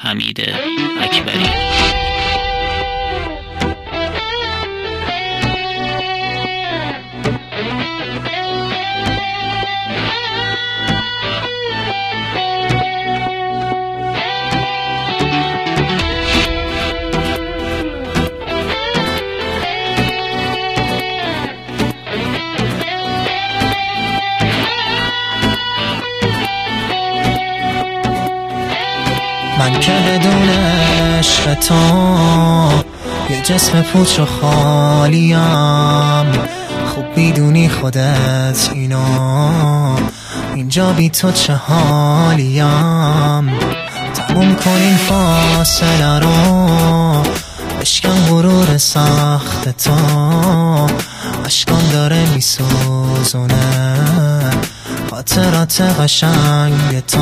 حمید اکبری. من که بدون عشق تو یه جسم پوچ و خالیم، خوب میدونی خودت اینجا بی تو چه حالیم. تموم کن این فاصله رو، بشکن غرور سخت تو، اشکان داره میسوزونه خاطرات قشنگ تو.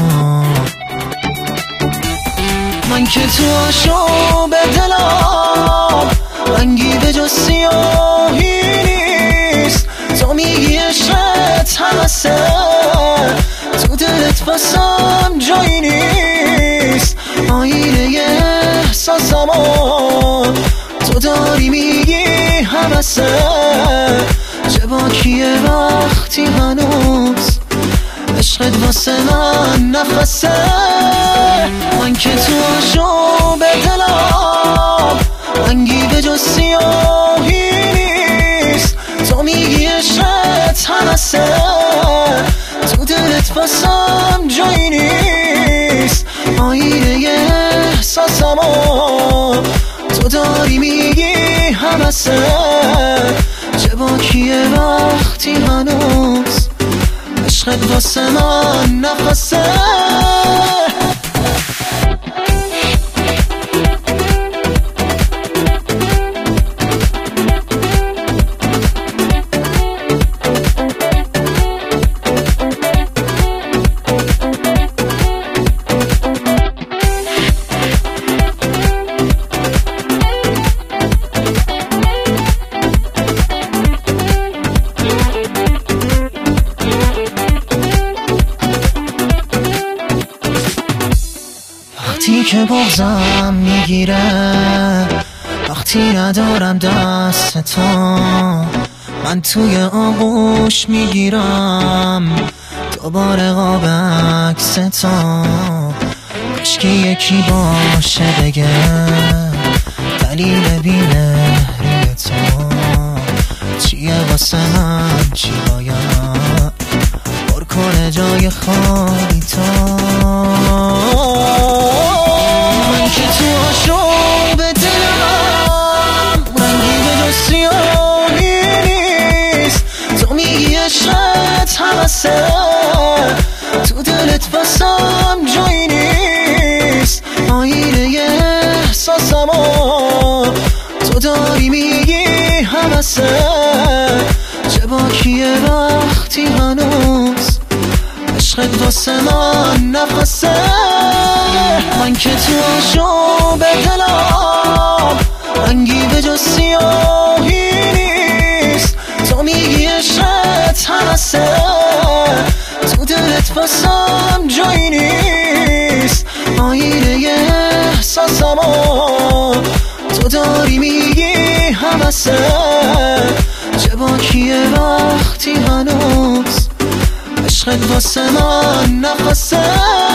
من که تو آشوب دلم رنگی به جز سیاهی نیست، تو میگی عشقت همسه، تو دلت واسم جایی نیست. آینه احساسمو تو داری میگی همسه، چه باکیه وقتی هنوز عشقت واسه من نفسه. من که تو آشوب دلم رنگی به جز سیاهی نیست، تو میگی عشقت همسه، تو دلت واسم جایی نیست. آینه احساسمو تو داری میگی همسه، چه باکیه وقتی هنوز عشقت واسه من نفسه. وقتی که بغضم میگیره، وقتی ندارم دست تو، من توی آغوش میگیرم دوباره قاب عکس تو. کاشکی یکی باشه بگه دلیل بی‌مهری تو چیه، واسه من چی باید پر کنه جای خالی تو. من که تو آشوب دلم رنگی به جز سیاهی نیست، تو میگی عشقت همسه، تو دلت واسم جایی نیست. آینه احساسمو تو داری میگی همسه، چه باکیه وقتی هنوز عشقت واسه من نفسه. من که تو آشوب دلم رنگی به جز سیاهی نیست، تو میگی عشقت همسه، تو دلت واسم جایی نیست. آینه احساسمو تو داری میگی همسه، چه باکیه وقتی هنوز عشقت واسه من نفسه.